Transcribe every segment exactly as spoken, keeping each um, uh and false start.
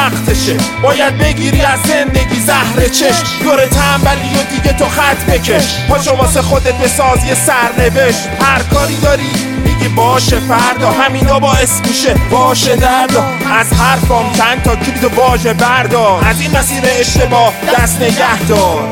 وقتشه، باید بگیری از زندگی زهر چشم. دوره تنبلی و دیگه تو خط بکش، پاشو واسه خودت بساز یه سرنوشت. هر کاری داری میگی باشه فردا، همینا باعث میشه باشه دردا. از حرفام چند تا کلید و واژه بردار، از این مسیر اشتباه دست نگه دار.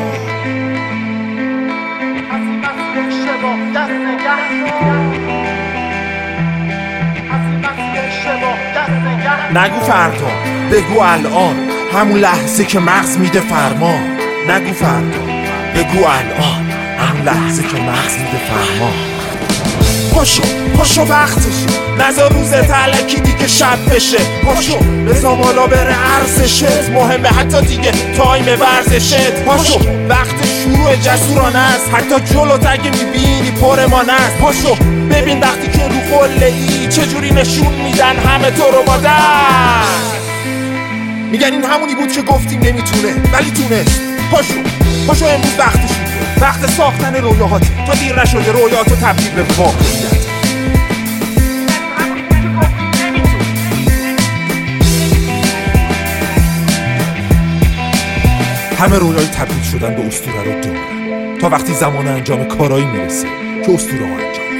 نگو فردا، بگو الان، همون لحظه که مغز میده فرمان. نگو فردا، بگو الان، همون لحظه که مغز میده فرمان. پاشو پاشو وقتشه، نذار روز تلکی دیگه شب بشه. پاشو بذار بالا بره ارزشت، مهمه حتی دیگه تایم ورزشت. پاشو وقت شروع جسورانه است، حتی جلوت اگه میبینی پرمانه است. پاشو ببین وقتی که رو قله ای چجوری نشون میدن همه تو رو با دست. میگن این همونی بود که گفتیم نمیتونه ولی تونست. پاشو پاشو امروز وقتش وقت ساختن رویاهاته، تا دیر نشده رویاتو تبدیل به واقعیت. همه رویای تبدیل شدن به اسطوره رو دارن، تا وقتی زمان انجام کارایی میرسه که اسطوره ها انجام